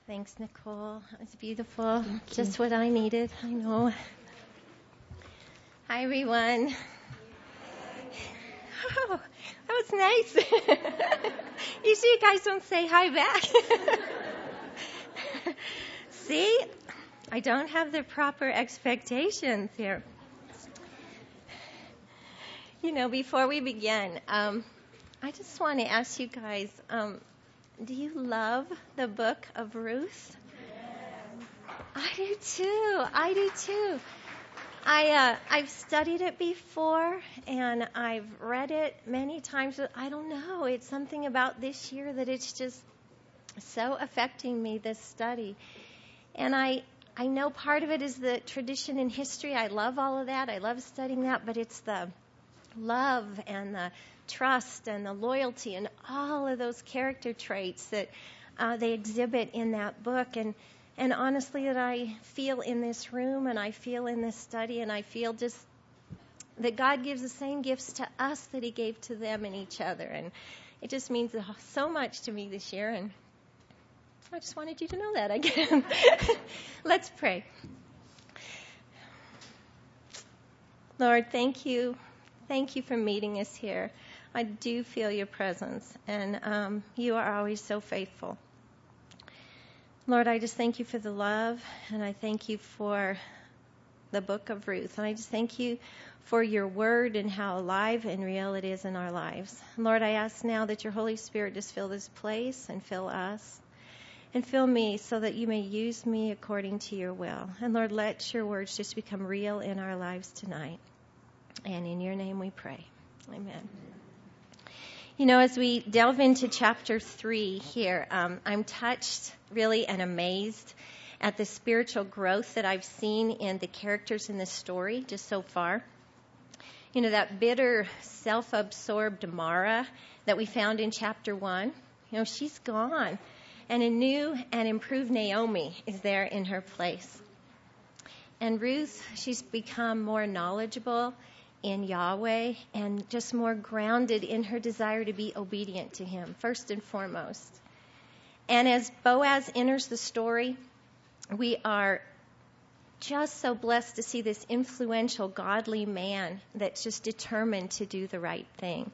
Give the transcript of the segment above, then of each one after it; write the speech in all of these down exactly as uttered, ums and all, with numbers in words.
Thanks, Nicole. It's beautiful. Just what I needed. I know. Hi, everyone. Oh, that was nice. Usually you guys don't say hi back. See? I don't have the proper expectations here. You know, before we begin, um, I just want to ask you guys, um, do you love the book of Ruth? I do too. I do too. I uh, I've studied it before and I've read it many times. But I don't know. It's something about this year that it's just so affecting me, this study. And I I know part of it is the tradition and history. I love all of that. I love studying that. But it's the love and the trust and the loyalty and all of those character traits that uh, they exhibit in that book. And And honestly, that I feel in this room and I feel in this study and I feel just that God gives the same gifts to us that he gave to them and each other. And it just means so much to me this year. And I just wanted you to know that again. Let's pray. Lord, thank you. Thank you for meeting us here. I do feel your presence. And um, you are always so faithful. Lord, I just thank you for the love, and I thank you for the book of Ruth. And I just thank you for your word and how alive and real it is in our lives. And Lord, I ask now that your Holy Spirit just fill this place and fill us and fill me so that you may use me according to your will. And Lord, let your words just become real in our lives tonight. And in your name we pray. Amen. You know, as we delve into chapter three here, um, I'm touched really and amazed at the spiritual growth that I've seen in the characters in this story just so far. You know, that bitter, self-absorbed Mara that we found in chapter one, you know, she's gone. And a new and improved Naomi is there in her place. And Ruth, she's become more knowledgeable in Yahweh and just more grounded in her desire to be obedient to him, first and foremost. And as Boaz enters the story, we are just so blessed to see this influential, godly man that's just determined to do the right thing.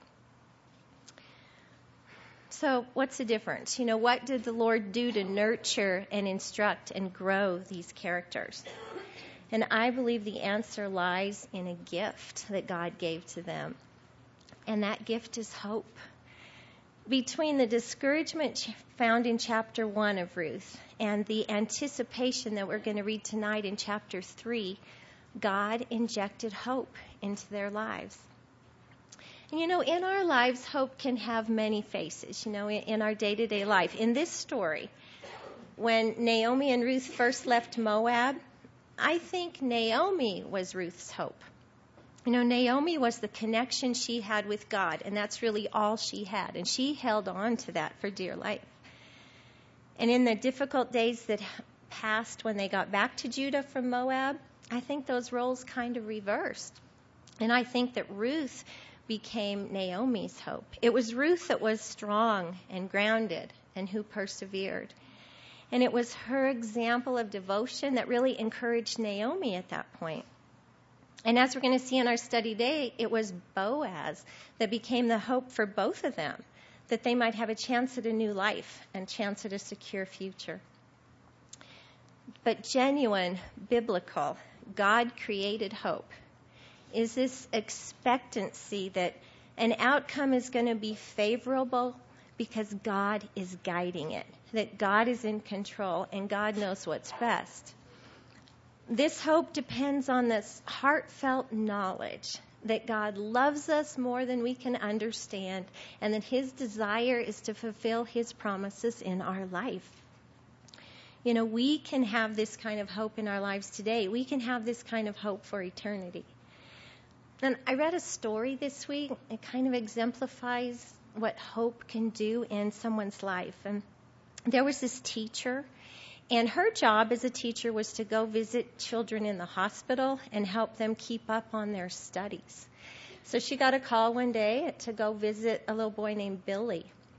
So what's the difference? You know, what did the Lord do to nurture and instruct and grow these characters? And I believe the answer lies in a gift that God gave to them. And that gift is hope. Between the discouragement found in chapter one of Ruth and the anticipation that we're going to read tonight in chapter three, God injected hope into their lives. And you know, in our lives, hope can have many faces, you know, in our day-to-day life. In this story, when Naomi and Ruth first left Moab, I think Naomi was Ruth's hope. You know, Naomi was the connection she had with God, and that's really all she had. And she held on to that for dear life. And in the difficult days that passed when they got back to Judah from Moab, I think those roles kind of reversed. And I think that Ruth became Naomi's hope. It was Ruth that was strong and grounded and who persevered. And it was her example of devotion that really encouraged Naomi at that point. And as we're going to see in our study today, it was Boaz that became the hope for both of them, that they might have a chance at a new life and chance at a secure future. But genuine, biblical, God-created hope is this expectancy that an outcome is going to be favorable because God is guiding it, that God is in control and God knows what's best. This hope depends on this heartfelt knowledge that God loves us more than we can understand and that his desire is to fulfill his promises in our life. You know, we can have this kind of hope in our lives today. We can have this kind of hope for eternity. And I read a story this week. It kind of exemplifies what hope can do in someone's life. And there was this teacher, and her job as a teacher was to go visit children in the hospital and help them keep up on their studies. So she got a call one day to go visit a little boy named Billy.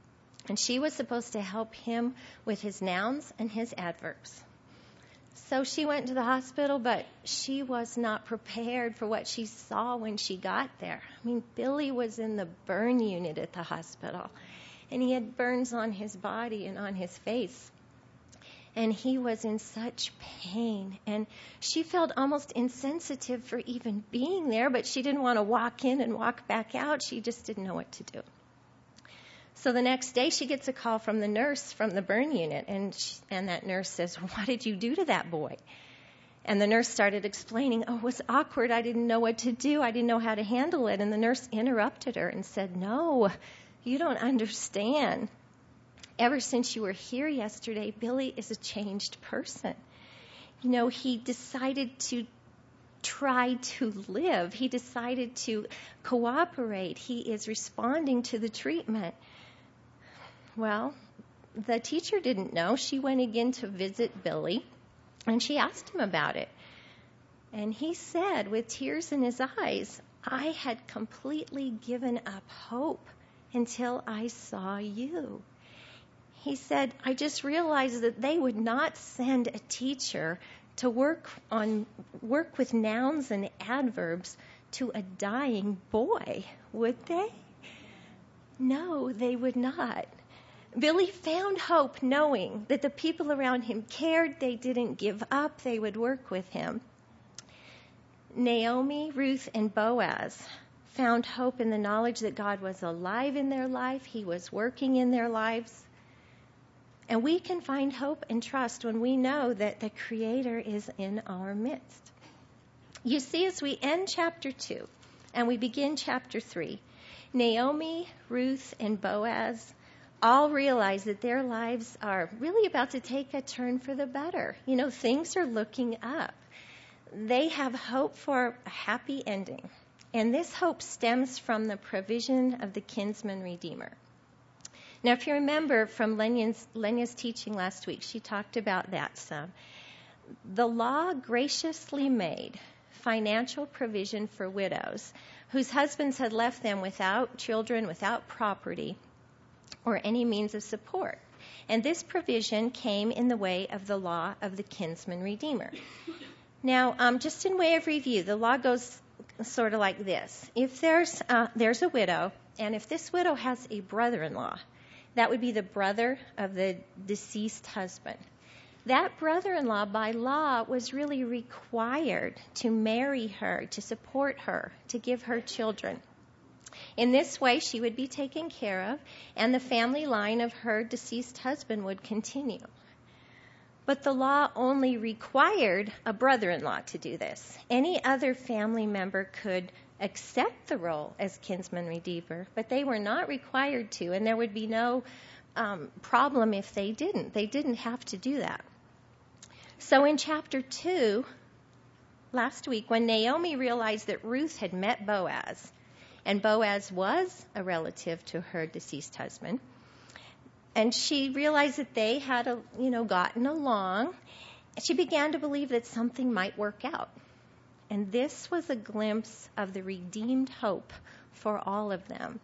And she was supposed to help him with his nouns and his adverbs. So she went to the hospital, but she was not prepared for what she saw when she got there. I mean, Billy was in the burn unit at the hospital, and he had burns on his body and on his face. And he was in such pain. And she felt almost insensitive for even being there, but she didn't want to walk in and walk back out. She just didn't know what to do. So the next day she gets a call from the nurse from the burn unit, and she, and that nurse says, "What did you do to that boy?" And the nurse started explaining, "Oh, it was awkward. I didn't know what to do. I didn't know how to handle it." And the nurse interrupted her and said, "No, you don't understand. Ever since you were here yesterday, Billy is a changed person. You know, he decided to try to live. He decided to cooperate. He is responding to the treatment." Well, the teacher didn't know. She went again to visit Billy, and she asked him about it. And he said, with tears in his eyes, "I had completely given up hope until I saw you." He said, "I just realized that they would not send a teacher to work on work with nouns and adverbs to a dying boy, would they? No, they would not." Billy found hope knowing that the people around him cared, they didn't give up, they would work with him. Naomi, Ruth, and Boaz found hope in the knowledge that God was alive in their life, He was working in their lives. And we can find hope and trust when we know that the Creator is in our midst. You see, as we end chapter two and we begin chapter three, Naomi, Ruth, and Boaz all realize that their lives are really about to take a turn for the better. You know, things are looking up. They have hope for a happy ending. And this hope stems from the provision of the kinsman redeemer. Now, if you remember from Lenya's, Lenya's teaching last week, she talked about that some. The law graciously made financial provision for widows whose husbands had left them without children, without property, or any means of support. And this provision came in the way of the law of the kinsman redeemer. Now, um, just in way of review, the law goes sort of like this. If there's uh, there's a widow, and if this widow has a brother-in-law, that would be the brother of the deceased husband. That brother-in-law, by law, was really required to marry her, to support her, to give her children. In this way, she would be taken care of, and the family line of her deceased husband would continue. But the law only required a brother-in-law to do this. Any other family member could accept the role as kinsman redeemer, but they were not required to, and there would be no um, problem if they didn't. They didn't have to do that. So in chapter two, last week, when Naomi realized that Ruth had met Boaz, and Boaz was a relative to her deceased husband, and she realized that they had, a, you know, gotten along, she began to believe that something might work out. And this was a glimpse of the redeemed hope for all of them.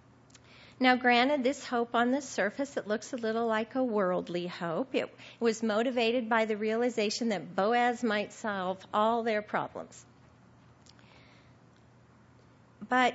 Now, granted, this hope on the surface, it looks a little like a worldly hope. It was motivated by the realization that Boaz might solve all their problems. But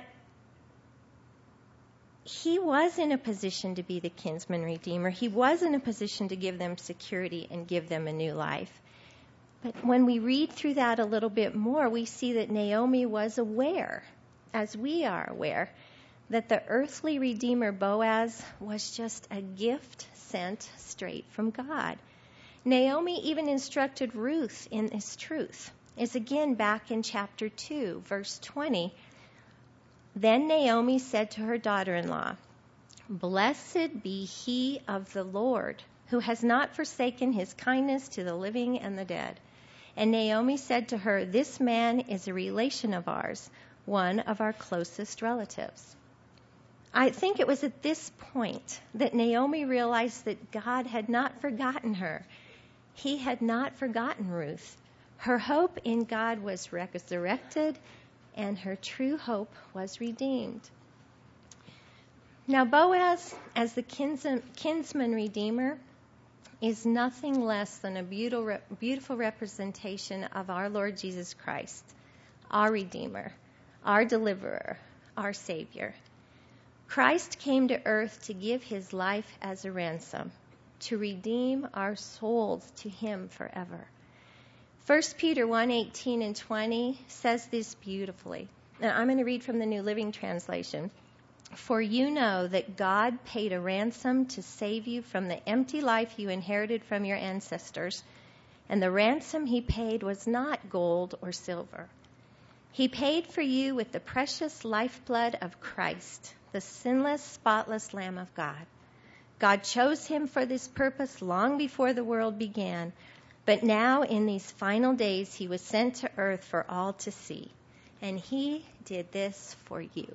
he was in a position to be the kinsman redeemer. He was in a position to give them security and give them a new life. But when we read through that a little bit more, we see that Naomi was aware, as we are aware, that the earthly redeemer Boaz was just a gift sent straight from God. Naomi even instructed Ruth in this truth. It's again back in chapter two, verse twenty. Then Naomi said to her daughter-in-law, "Blessed be he of the Lord, who has not forsaken his kindness to the living and the dead." And Naomi said to her, "This man is a relation of ours, one of our closest relatives." I think it was at this point that Naomi realized that God had not forgotten her. He had not forgotten Ruth. Her hope in God was resurrected, and her true hope was redeemed. Now, Boaz, as the kinsman, kinsman redeemer, is nothing less than a beautiful, beautiful representation of our Lord Jesus Christ, our Redeemer, our Deliverer, our Savior. Christ came to earth to give his life as a ransom, to redeem our souls to him forever. First Peter one eighteen and twenty says this beautifully. Now, I'm going to read from the New Living Translation. For you know that God paid a ransom to save you from the empty life you inherited from your ancestors, and the ransom he paid was not gold or silver. He paid for you with the precious lifeblood of Christ, the sinless, spotless Lamb of God. God chose him for this purpose long before the world began, but now in these final days he was sent to earth for all to see. And he did this for you.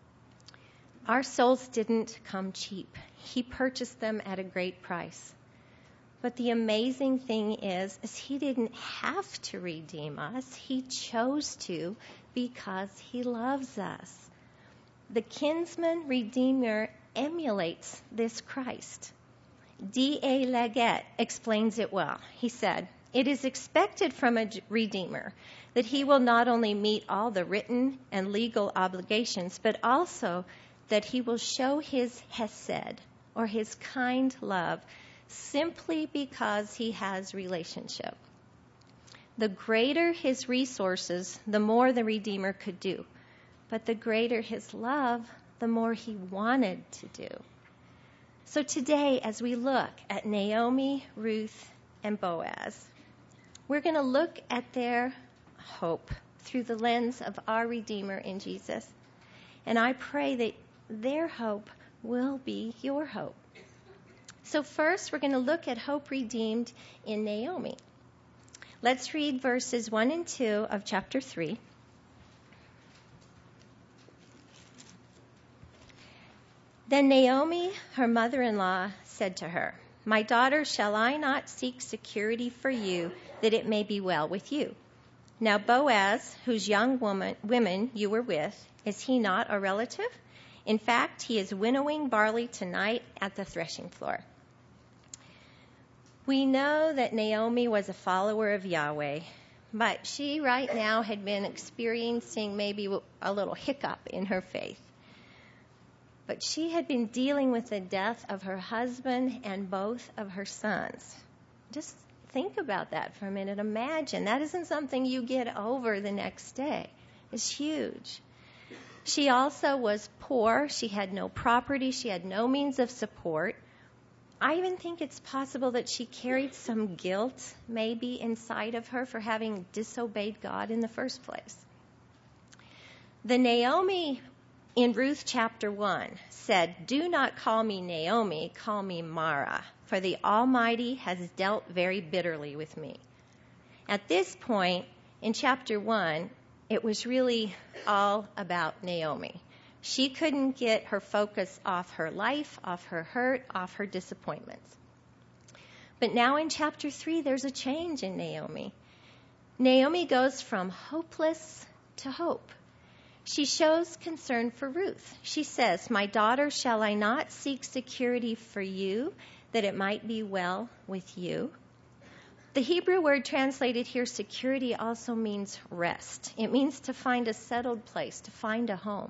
Our souls didn't come cheap. He purchased them at a great price. But the amazing thing is, is he didn't have to redeem us. He chose to because he loves us. The kinsman redeemer emulates this Christ. D A Leggett explains it well. He said, it is expected from a redeemer that he will not only meet all the written and legal obligations, but also that he will show his hesed, or his kind love, simply because he has relationship. The greater his resources, the more the Redeemer could do. But the greater his love, the more he wanted to do. So today, as we look at Naomi, Ruth, and Boaz, we're going to look at their hope through the lens of our Redeemer in Jesus. And I pray that their hope will be your hope. So first, we're going to look at hope redeemed in Naomi. Let's read verses one and two of chapter three. Then Naomi, her mother-in-law, said to her, My daughter, shall I not seek security for you, that it may be well with you? Now Boaz, whose young woman, women you were with, is he not a relative? In fact, he is winnowing barley tonight at the threshing floor. We know that Naomi was a follower of Yahweh, but she right now had been experiencing maybe a little hiccup in her faith. But she had been dealing with the death of her husband and both of her sons. Just think about that for a minute. Imagine. That isn't something you get over the next day. It's huge. She also was poor. She had no property. She had no means of support. I even think it's possible that she carried some guilt maybe inside of her for having disobeyed God in the first place. The Naomi in Ruth chapter one said, Do not call me Naomi, call me Mara, for the Almighty has dealt very bitterly with me. At this point in chapter one, it was really all about Naomi. She couldn't get her focus off her life, off her hurt, off her disappointments. But now in chapter three, there's a change in Naomi. Naomi goes from hopeless to hope. She shows concern for Ruth. She says, My daughter, shall I not seek security for you, that it might be well with you? The Hebrew word translated here, security, also means rest. It means to find a settled place, to find a home.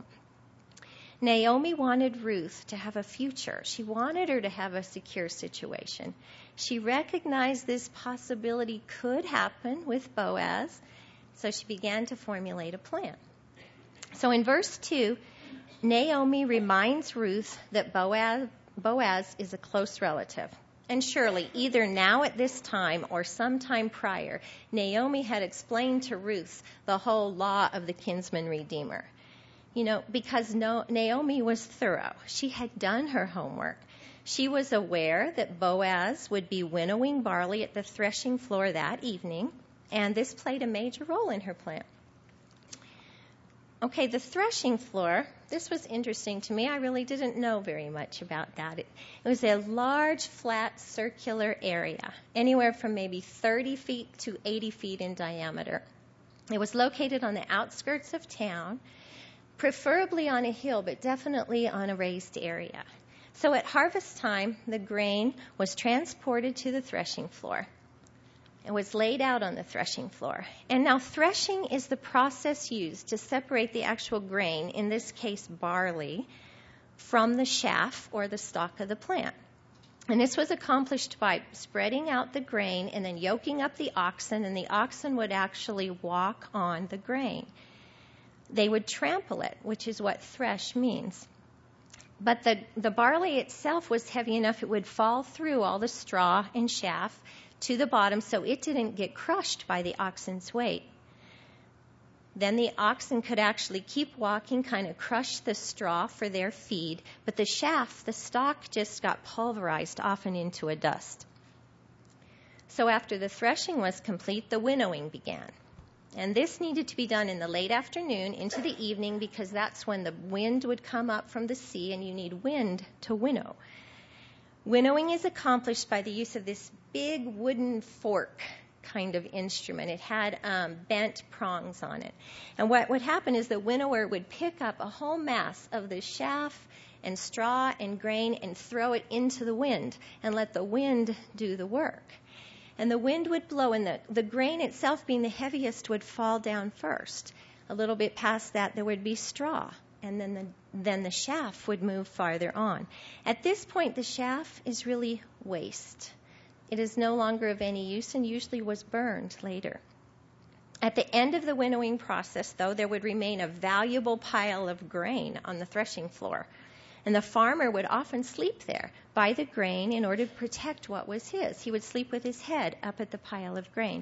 Naomi wanted Ruth to have a future. She wanted her to have a secure situation. She recognized this possibility could happen with Boaz, so she began to formulate a plan. So in verse two, Naomi reminds Ruth that Boaz, Boaz is a close relative. And surely, either now at this time or sometime prior, Naomi had explained to Ruth the whole law of the kinsman redeemer. You know, because no, Naomi was thorough. She had done her homework. She was aware that Boaz would be winnowing barley at the threshing floor that evening, and this played a major role in her plan. Okay, the threshing floor, this was interesting to me. I really didn't know very much about that. It, it was a large, flat, circular area, anywhere from maybe thirty feet to eighty feet in diameter. It was located on the outskirts of town, preferably on a hill, but definitely on a raised area. So at harvest time, the grain was transported to the threshing floor. It was laid out on the threshing floor. And now threshing is the process used to separate the actual grain, in this case barley, from the chaff or the stalk of the plant. And this was accomplished by spreading out the grain and then yoking up the oxen, and the oxen would actually walk on the grain. They would trample it, which is what thresh means. But the, the barley itself was heavy enough it would fall through all the straw and chaff to the bottom, so it didn't get crushed by the oxen's weight. Then the oxen could actually keep walking, kind of crush the straw for their feed, but the chaff, the stalk, just got pulverized often into a dust. So after the threshing was complete, the winnowing began. And this needed to be done in the late afternoon into the evening, because that's when the wind would come up from the sea, and you need wind to winnow. Winnowing is accomplished by the use of this big wooden fork kind of instrument. It had um, bent prongs on it. And what would happen is the winnower would pick up a whole mass of the chaff and straw and grain and throw it into the wind and let the wind do the work. And the wind would blow, and the, the grain itself, being the heaviest, would fall down first. A little bit past that, there would be straw, and then the, then the chaff would move farther on. At this point, the chaff is really waste. It is no longer of any use and usually was burned later. At the end of the winnowing process, though, there would remain a valuable pile of grain on the threshing floor. And the farmer would often sleep there by the grain in order to protect what was his. He would sleep with his head up at the pile of grain.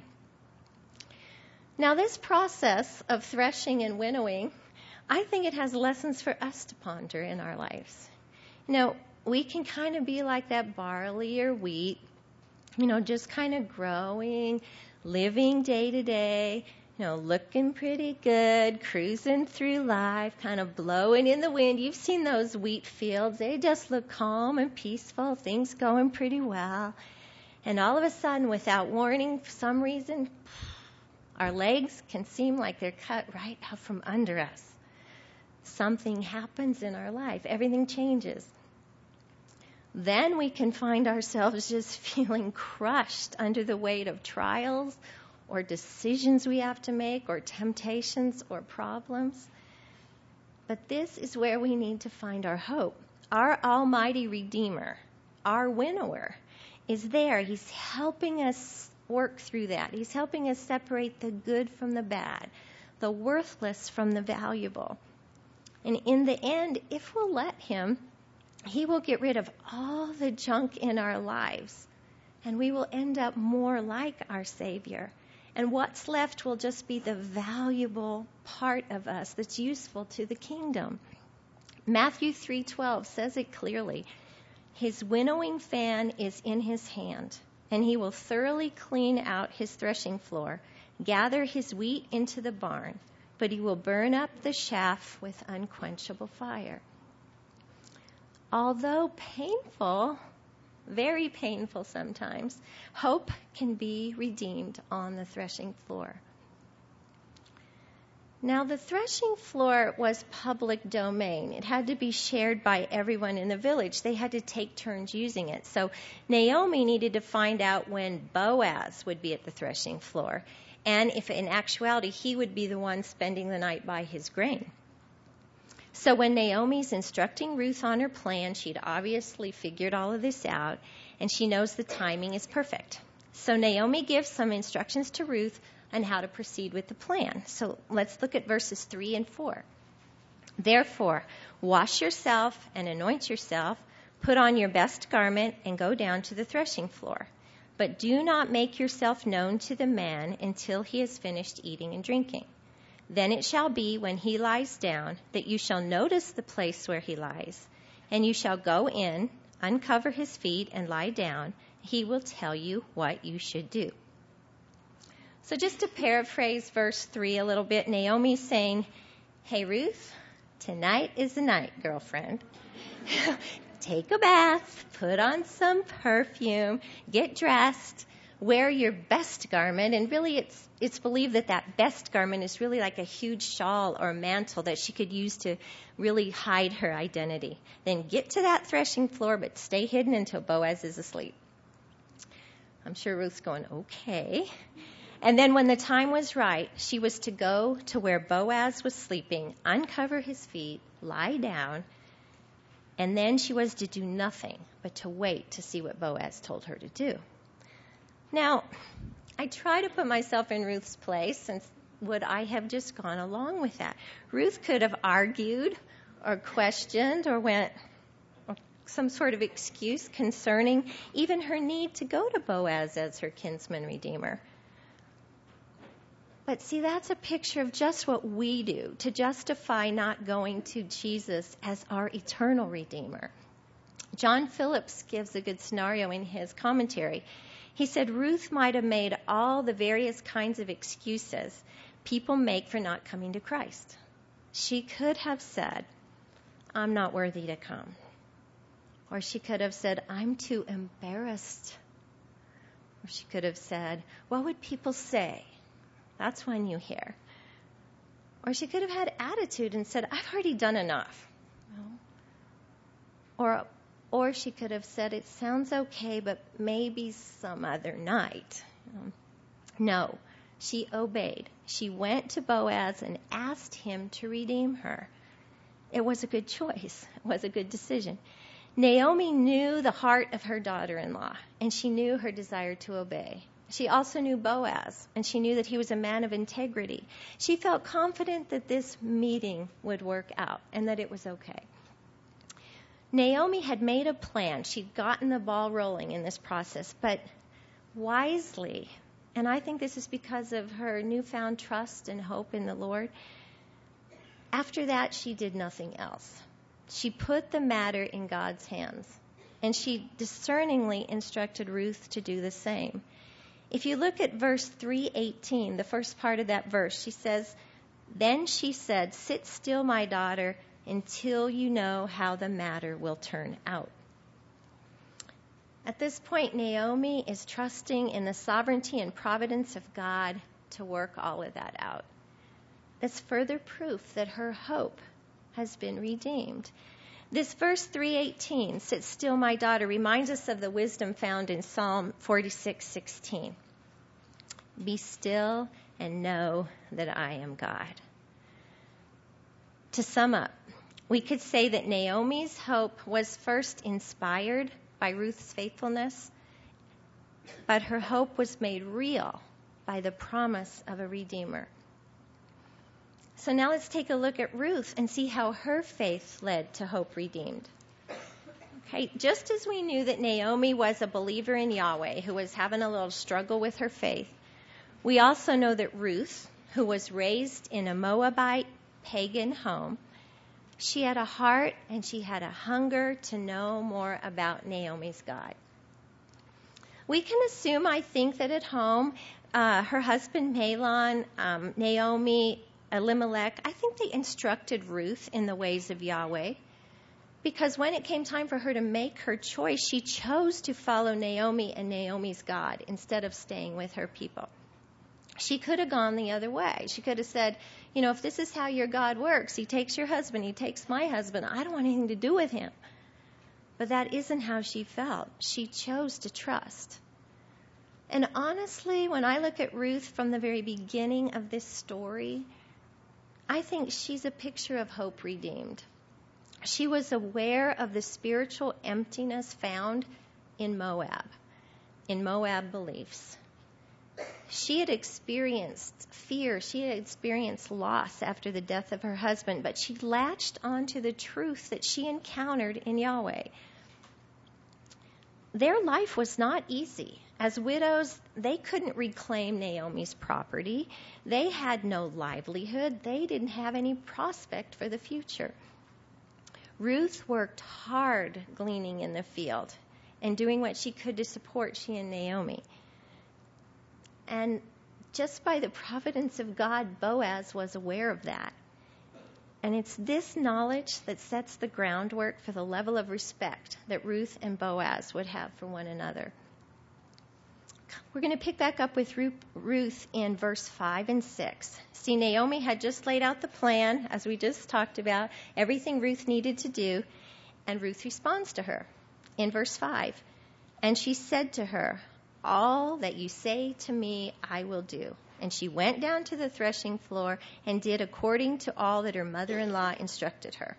Now, this process of threshing and winnowing, I think it has lessons for us to ponder in our lives. You know, we can kind of be like that barley or wheat, you know, just kind of growing, living day to day, you know, looking pretty good, cruising through life, kind of blowing in the wind. You've seen those wheat fields. They just look calm and peaceful, things going pretty well. And all of a sudden, without warning, for some reason, our legs can seem like they're cut right out from under us. Something happens in our life. Everything changes. Then we can find ourselves just feeling crushed under the weight of trials or decisions we have to make, or temptations or problems. But this is where we need to find our hope. Our almighty Redeemer, our winnower, is there. He's helping us work through that. He's helping us separate the good from the bad, the worthless from the valuable. And in the end, if we'll let him, he will get rid of all the junk in our lives, and we will end up more like our Savior. And what's left will just be the valuable part of us that's useful to the kingdom. Matthew three twelve says it clearly. His winnowing fan is in his hand, and he will thoroughly clean out his threshing floor, gather his wheat into the barn, but he will burn up the chaff with unquenchable fire. Although painful, very painful sometimes, hope can be redeemed on the threshing floor. Now, the threshing floor was public domain. It had to be shared by everyone in the village. They had to take turns using it. So Naomi needed to find out when Boaz would be at the threshing floor, and if in actuality he would be the one spending the night by his grain. So when Naomi's instructing Ruth on her plan, she'd obviously figured all of this out, and she knows the timing is perfect. So Naomi gives some instructions to Ruth on how to proceed with the plan. So let's look at verses three and four. Therefore, wash yourself and anoint yourself, put on your best garment, and go down to the threshing floor. But do not make yourself known to the man until he has finished eating and drinking. Then it shall be, when he lies down, that you shall notice the place where he lies, and you shall go in, uncover his feet, and lie down. He will tell you what you should do. So just to paraphrase verse three a little bit, Naomi's saying, hey, Ruth, tonight is the night, girlfriend. Take a bath, put on some perfume, get dressed, wear your best garment. And really it's it's believed that that best garment is really like a huge shawl or mantle that she could use to really hide her identity. Then get to that threshing floor, but stay hidden until Boaz is asleep. I'm sure Ruth's going, okay. And then when the time was right, she was to go to where Boaz was sleeping, uncover his feet, lie down, and then she was to do nothing but to wait to see what Boaz told her to do. Now, I try to put myself in Ruth's place, and would I have just gone along with that? Ruth could have argued or questioned or went some sort of excuse concerning even her need to go to Boaz as her kinsman redeemer. But see, that's a picture of just what we do to justify not going to Jesus as our eternal redeemer. John Phillips gives a good scenario in his commentary. He said Ruth might have made all the various kinds of excuses people make for not coming to Christ. She could have said, I'm not worthy to come. Or she could have said, I'm too embarrassed. Or she could have said, what would people say? That's one you hear. Or she could have had attitude and said, I've already done enough. No. Or, or she could have said, it sounds okay, but maybe some other night. No, she obeyed. She went to Boaz and asked him to redeem her. It was a good choice. It was a good decision. Naomi knew the heart of her daughter-in-law, and she knew her desire to obey. She also knew Boaz, and she knew that he was a man of integrity. She felt confident that this meeting would work out and that it was okay. Naomi had made a plan. She'd gotten the ball rolling in this process, but wisely, and I think this is because of her newfound trust and hope in the Lord, after that she did nothing else. She put the matter in God's hands, and she discerningly instructed Ruth to do the same. If you look at verse three eighteen, the first part of that verse, she says, then she said, sit still, my daughter, until you know how the matter will turn out. At this point, Naomi is trusting in the sovereignty and providence of God to work all of that out. That's further proof that her hope has been redeemed. This verse three eighteen, sit still, my daughter, reminds us of the wisdom found in Psalm forty-six sixteen. Be still and know that I am God. To sum up, we could say that Naomi's hope was first inspired by Ruth's faithfulness, but her hope was made real by the promise of a Redeemer. So now let's take a look at Ruth and see how her faith led to hope redeemed. Okay, just as we knew that Naomi was a believer in Yahweh who was having a little struggle with her faith, we also know that Ruth, who was raised in a Moabite pagan home, she had a heart and she had a hunger to know more about Naomi's God. We can assume, I think, that at home, uh, her husband Mahlon, um, Naomi, Elimelech, I think they instructed Ruth in the ways of Yahweh, because when it came time for her to make her choice, she chose to follow Naomi and Naomi's God instead of staying with her people. She could have gone the other way. She could have said, you know, if this is how your God works, he takes your husband, he takes my husband, I don't want anything to do with him. But that isn't how she felt. She chose to trust. And honestly, when I look at Ruth from the very beginning of this story, I think she's a picture of hope redeemed. She was aware of the spiritual emptiness found in Moab, in Moab beliefs. She had experienced fear. She had experienced loss after the death of her husband, but she latched onto the truth that she encountered in Yahweh. Their life was not easy. As widows, they couldn't reclaim Naomi's property. They had no livelihood. They didn't have any prospect for the future. Ruth worked hard gleaning in the field and doing what she could to support she and Naomi. And just by the providence of God, Boaz was aware of that. And it's this knowledge that sets the groundwork for the level of respect that Ruth and Boaz would have for one another. We're going to pick back up with Ruth in verse five and six. See, Naomi had just laid out the plan, as we just talked about, everything Ruth needed to do, and Ruth responds to her in verse five. And she said to her, all that you say to me, I will do. And she went down to the threshing floor and did according to all that her mother-in-law instructed her.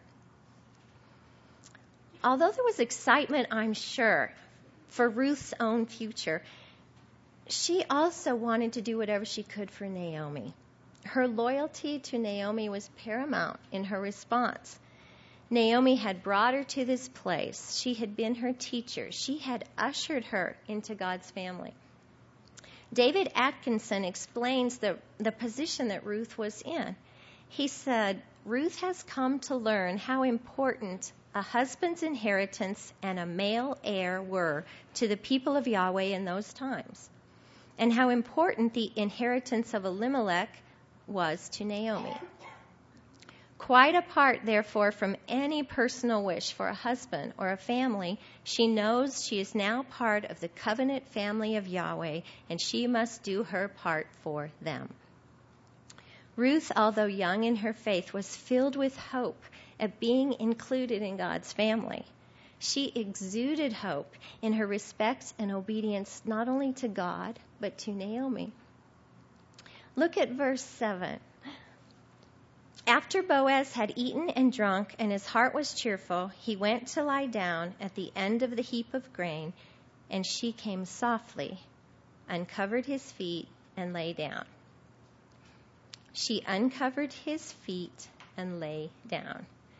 Although there was excitement, I'm sure, for Ruth's own future, she also wanted to do whatever she could for Naomi. Her loyalty to Naomi was paramount in her response. Naomi had brought her to this place. She had been her teacher. She had ushered her into God's family. David Atkinson explains the, the position that Ruth was in. He said, Ruth has come to learn how important a husband's inheritance and a male heir were to the people of Yahweh in those times, and how important the inheritance of Elimelech was to Naomi. Quite apart, therefore, from any personal wish for a husband or a family, she knows she is now part of the covenant family of Yahweh, and she must do her part for them. Ruth, although young in her faith, was filled with hope at being included in God's family. She exuded hope in her respect and obedience not only to God, but to Naomi. Look at verse seven. After Boaz had eaten and drunk and his heart was cheerful, he went to lie down at the end of the heap of grain, and she came softly, uncovered his feet, and lay down. She uncovered his feet and lay down.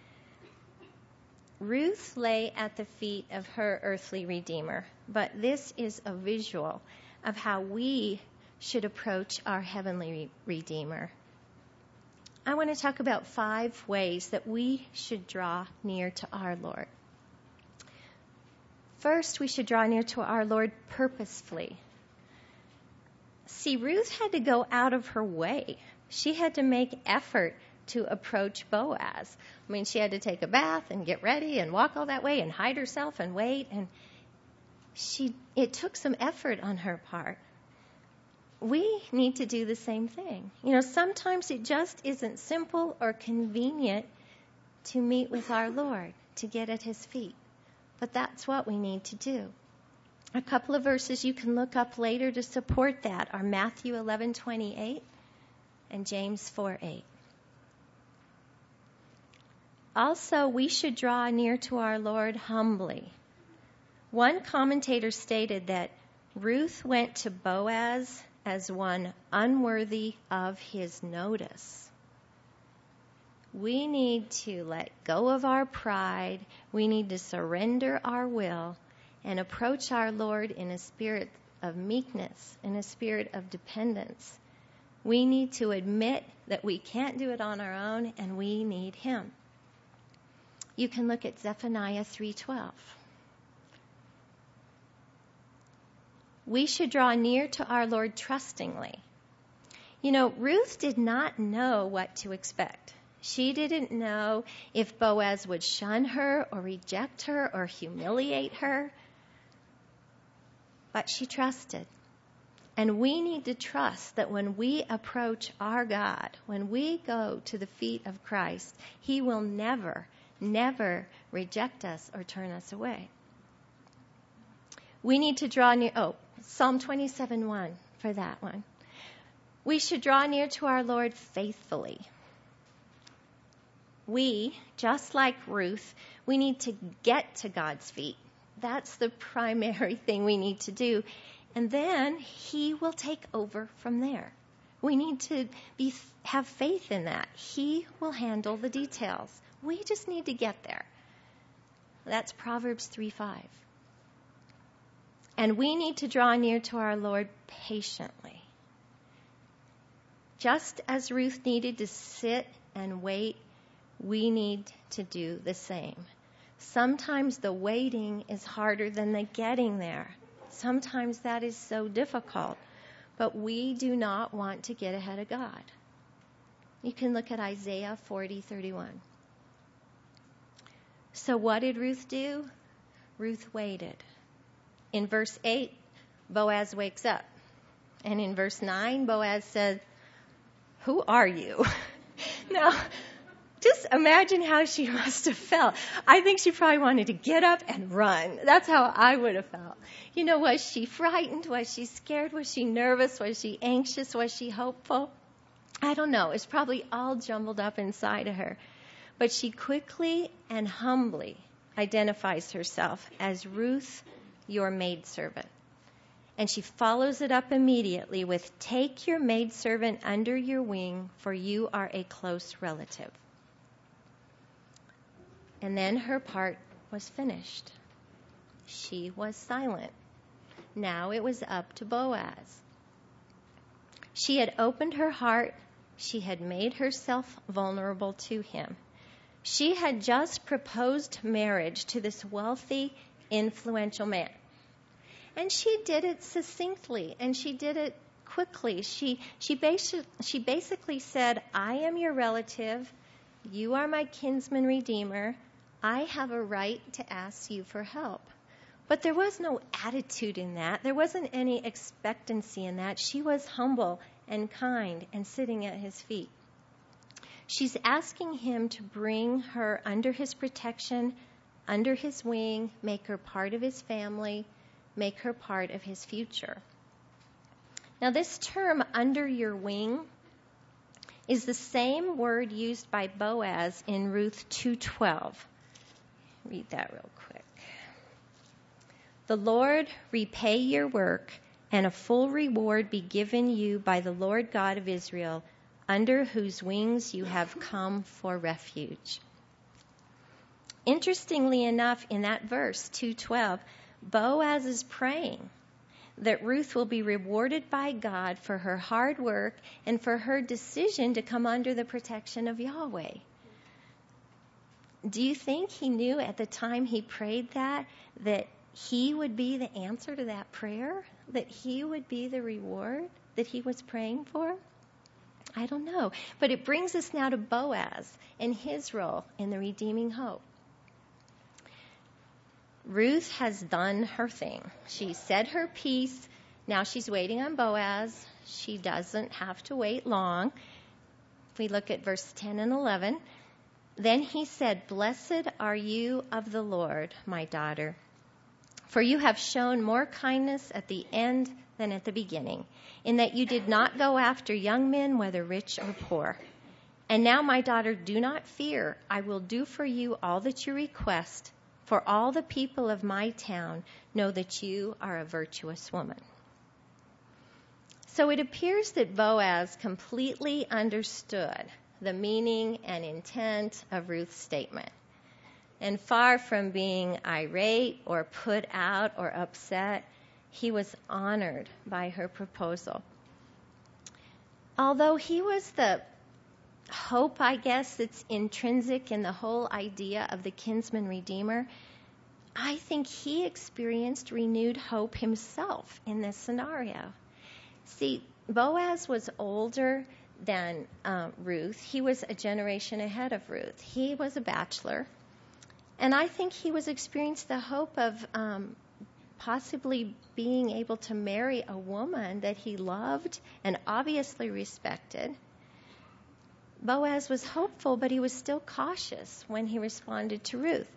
Ruth lay at the feet of her earthly Redeemer, but this is a visual of how we should approach our heavenly Redeemer. I want to talk about five ways that we should draw near to our Lord. First, we should draw near to our Lord purposefully. See, Ruth had to go out of her way. She had to make effort to approach Boaz. I mean, she had to take a bath and get ready and walk all that way and hide herself and wait. And she, it took some effort on her part. We need to do the same thing. You know, sometimes it just isn't simple or convenient to meet with our Lord, to get at his feet. But that's what we need to do. A couple of verses you can look up later to support that are Matthew eleven twenty-eight and James four eight. Also, we should draw near to our Lord humbly. One commentator stated that Ruth went to Boaz as one unworthy of his notice. We need to let go of our pride. We need to surrender our will and approach our Lord in a spirit of meekness, in a spirit of dependence. We need to admit that we can't do it on our own and we need him. You can look at Zephaniah three twelve. We should draw near to our Lord trustingly. You know, Ruth did not know what to expect. She didn't know if Boaz would shun her or reject her or humiliate her. But she trusted. And we need to trust that when we approach our God, when we go to the feet of Christ, he will never, never reject us or turn us away. We need to draw near, oh, Psalm twenty-seven one for that one. We should draw near to our Lord faithfully. We, just like Ruth, we need to get to God's feet. That's the primary thing we need to do. And then he will take over from there. We need to be have faith in that. He will handle the details. We just need to get there. That's Proverbs three five. And we need to draw near to our Lord patiently. Just as Ruth needed to sit and wait, we need to do the same. Sometimes the waiting is harder than the getting there. Sometimes that is so difficult. But we do not want to get ahead of God. You can look at Isaiah forty thirty-one. So what did Ruth do? Ruth waited. In verse eight, Boaz wakes up. And in verse nine, Boaz said, "Who are you?" Now, just imagine how she must have felt. I think she probably wanted to get up and run. That's how I would have felt. You know, was she frightened? Was she scared? Was she nervous? Was she anxious? Was she hopeful? I don't know. It's probably all jumbled up inside of her. But she quickly and humbly identifies herself as Ruth, your maidservant. And she follows it up immediately with, "Take your maidservant under your wing, for you are a close relative." And then her part was finished. She was silent. Now it was up to Boaz. She had opened her heart. She had made herself vulnerable to him. She had just proposed marriage to this wealthy, influential man. And she did it succinctly, and she did it quickly. She she, basi- she basically said, "I am your relative. You are my kinsman redeemer. I have a right to ask you for help." But there was no attitude in that. There wasn't any expectancy in that. She was humble and kind and sitting at his feet. She's asking him to bring her under his protection, under his wing, make her part of his family, make her part of his future. Now, this term, "under your wing," is the same word used by Boaz in Ruth two twelve. Read that real quick. "The Lord repay your work, and a full reward be given you by the Lord God of Israel, under whose wings you have come for refuge." Interestingly enough, in that verse, two twelve, Boaz is praying that Ruth will be rewarded by God for her hard work and for her decision to come under the protection of Yahweh. Do you think he knew at the time he prayed that, that he would be the answer to that prayer? That he would be the reward that he was praying for? I don't know. But it brings us now to Boaz and his role in the redeeming hope. Ruth has done her thing. She said her piece. Now she's waiting on Boaz. She doesn't have to wait long. If we look at verse ten and eleven, "Then he said, 'Blessed are you of the Lord, my daughter, for you have shown more kindness at the end than at the beginning, in that you did not go after young men, whether rich or poor. And now, my daughter, do not fear. I will do for you all that you request, for all the people of my town know that you are a virtuous woman.'" So it appears that Boaz completely understood the meaning and intent of Ruth's statement. And far from being irate or put out or upset, he was honored by her proposal. Although he was the hope, I guess, that's intrinsic in the whole idea of the kinsman redeemer, I think he experienced renewed hope himself in this scenario. See, Boaz was older than uh, Ruth. He was a generation ahead of Ruth. He was a bachelor. And I think he was experiencing the hope of um, possibly being able to marry a woman that he loved and obviously respected. Boaz was hopeful, but he was still cautious when he responded to Ruth.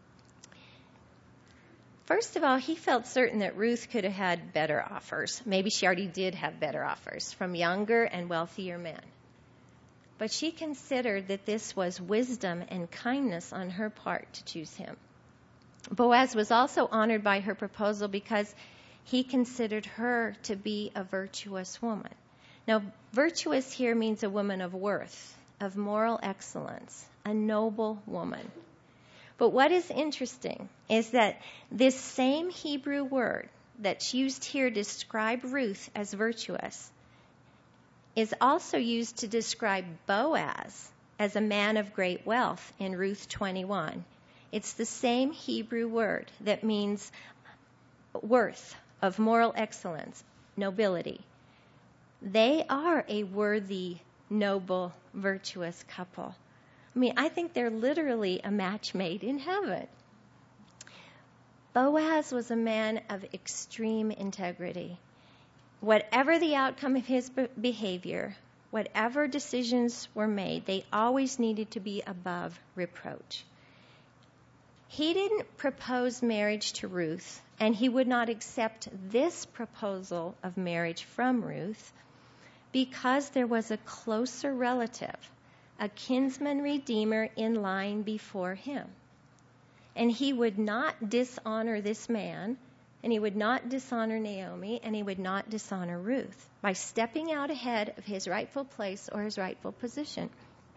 First of all, he felt certain that Ruth could have had better offers. Maybe she already did have better offers from younger and wealthier men. But she considered that this was wisdom and kindness on her part to choose him. Boaz was also honored by her proposal because he considered her to be a virtuous woman. Now, virtuous here means a woman of worth, of moral excellence, a noble woman. But what is interesting is that this same Hebrew word that's used here to describe Ruth as virtuous is also used to describe Boaz as a man of great wealth in Ruth twenty-one. It's the same Hebrew word that means worth, of moral excellence, nobility. They are a worthy, noble, virtuous couple. I mean, I think they're literally a match made in heaven. Boaz was a man of extreme integrity. whatever the outcome of his behavior, whatever decisions were made, they always needed to be above reproach. He didn't propose marriage to Ruth, and he would not accept this proposal of marriage from Ruth because there was a closer relative, a kinsman redeemer in line before him. And he would not dishonor this man, and he would not dishonor Naomi, and he would not dishonor Ruth by stepping out ahead of his rightful place or his rightful position.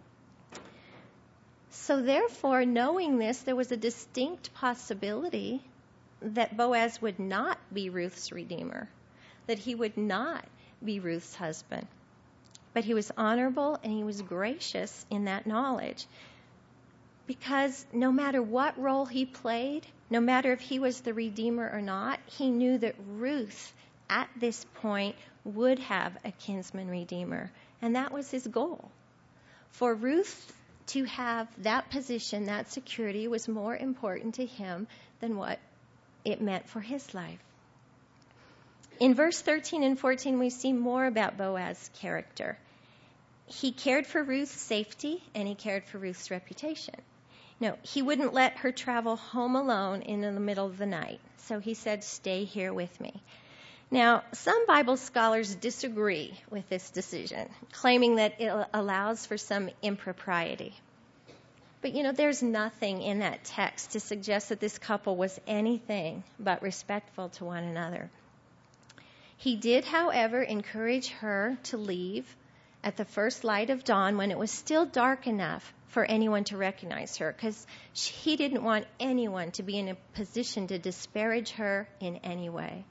So therefore, knowing this, there was a distinct possibility that Boaz would not be Ruth's redeemer, that he would not be Ruth's husband. But he was honorable and he was gracious in that knowledge, because no matter what role he played, no matter if he was the redeemer or not, he knew that Ruth at this point would have a kinsman redeemer, and that was his goal. For Ruth to have that position, that security, was more important to him than what it meant for his life. In verse thirteen and fourteen, we see more about Boaz's character. He cared for Ruth's safety, and he cared for Ruth's reputation. No, he wouldn't let her travel home alone in the middle of the night. So he said, "Stay here with me." Now, some Bible scholars disagree with this decision, claiming that it allows for some impropriety. But, you know, there's nothing in that text to suggest that this couple was anything but respectful to one another. He did, however, encourage her to leave at the first light of dawn when it was still dark enough for anyone to recognize her, because he didn't want anyone to be in a position to disparage her in any way.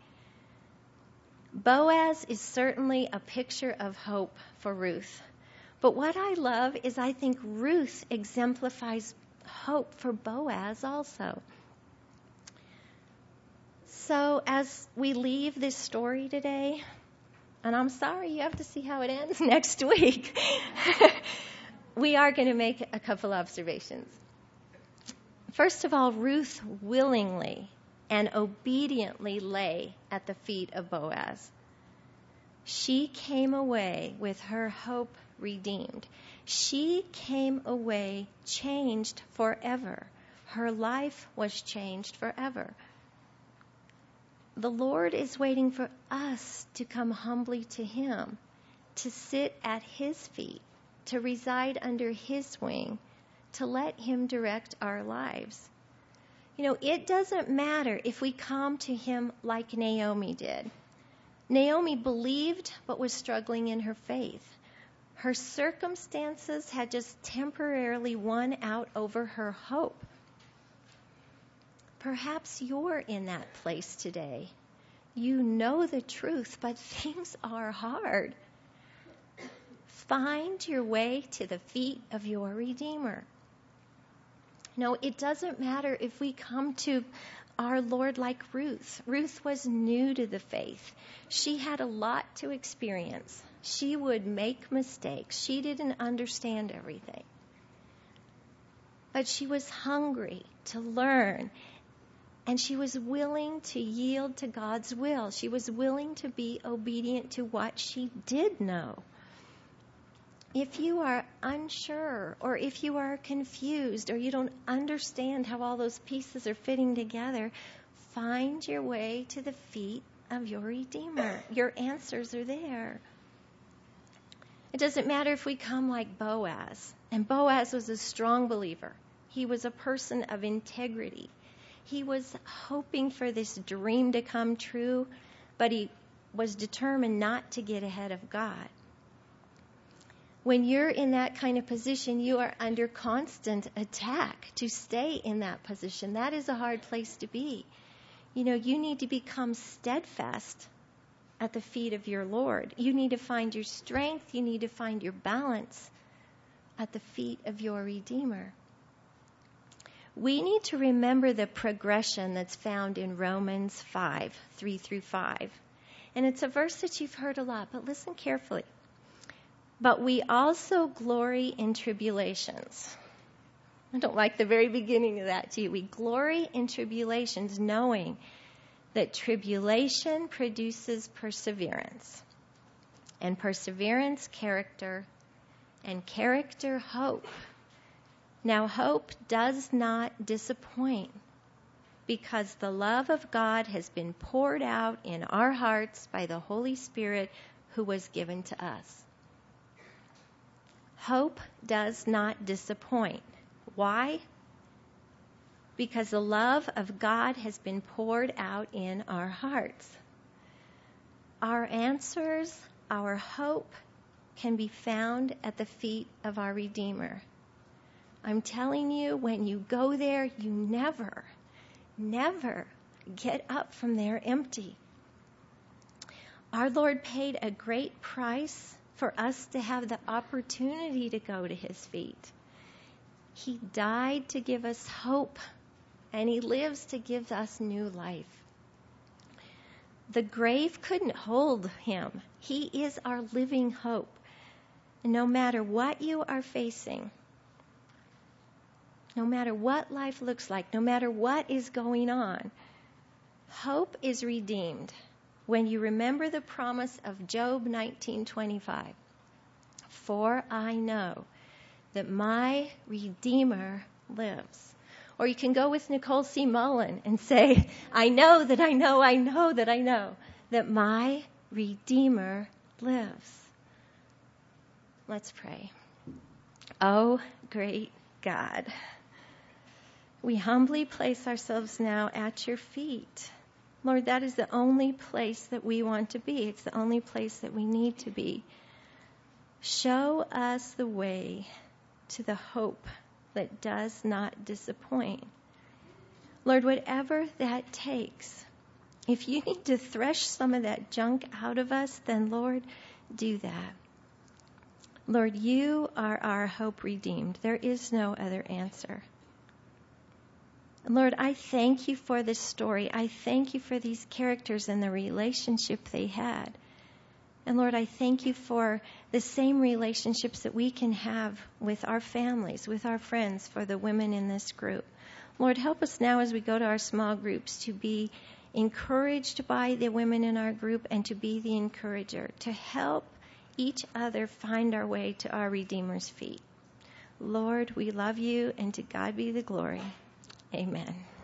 Boaz is certainly a picture of hope for Ruth. But what I love is I think Ruth exemplifies hope for Boaz also. So as we leave this story today, and I'm sorry you have to see how it ends next week, we are going to make a couple observations. First of all, Ruth willingly and obediently lay at the feet of Boaz. She came away with her hope redeemed. She came away changed forever. Her life was changed forever. The Lord is waiting for us to come humbly to Him, to sit at His feet, to reside under His wing, to let Him direct our lives. You know, it doesn't matter if we come to Him like Naomi did. Naomi believed but was struggling in her faith. Her circumstances had just temporarily won out over her hope. Perhaps you're in that place today. You know the truth, but things are hard. Find your way to the feet of your Redeemer. No, it doesn't matter if we come to our Lord like Ruth. Ruth was new to the faith. She had a lot to experience. She would make mistakes. She didn't understand everything. But she was hungry to learn, and she was willing to yield to God's will. She was willing to be obedient to what she did know. If you are unsure, or if you are confused, or you don't understand how all those pieces are fitting together, find your way to the feet of your Redeemer. Your answers are there. It doesn't matter if we come like Boaz. And Boaz was a strong believer. He was a person of integrity. He was hoping for this dream to come true, but he was determined not to get ahead of God. When you're in that kind of position, you are under constant attack to stay in that position. That is a hard place to be. You know, you need to become steadfast at the feet of your Lord. You need to find your strength. You need to find your balance at the feet of your Redeemer. We need to remember the progression that's found in Romans five, three through five. And it's a verse that you've heard a lot, but listen carefully. But we also glory in tribulations. I don't like the very beginning of that, do you? We glory in tribulations, knowing that tribulation produces perseverance, and perseverance, character, and character, hope. Now, hope does not disappoint, because the love of God has been poured out in our hearts by the Holy Spirit who was given to us. Hope does not disappoint. Why? Because the love of God has been poured out in our hearts. Our answers, our hope, can be found at the feet of our Redeemer. I'm telling you, when you go there, you never, never get up from there empty. Our Lord paid a great price for us to have the opportunity to go to his feet. He died to give us hope, and he lives to give us new life. The grave couldn't hold him. He is our living hope. And no matter what you are facing, no matter what life looks like, no matter what is going on, hope is redeemed when you remember the promise of Job nineteen twenty-five. For I know that my Redeemer lives. Or you can go with Nicole C. Mullen and say, I know that I know, I know that I know that my Redeemer lives. Let's pray. Oh, great God, we humbly place ourselves now at your feet. Lord, that is the only place that we want to be. It's the only place that we need to be. Show us the way to the hope that does not disappoint. Lord, whatever that takes, if you need to thresh some of that junk out of us, then Lord, do that. Lord, you are our hope redeemed. There is no other answer. Lord, I thank you for this story. I thank you for these characters and the relationship they had. And Lord, I thank you for the same relationships that we can have with our families, with our friends, for the women in this group. Lord, help us now as we go to our small groups to be encouraged by the women in our group and to be the encourager, to help each other find our way to our Redeemer's feet. Lord, we love you, and to God be the glory. Amen.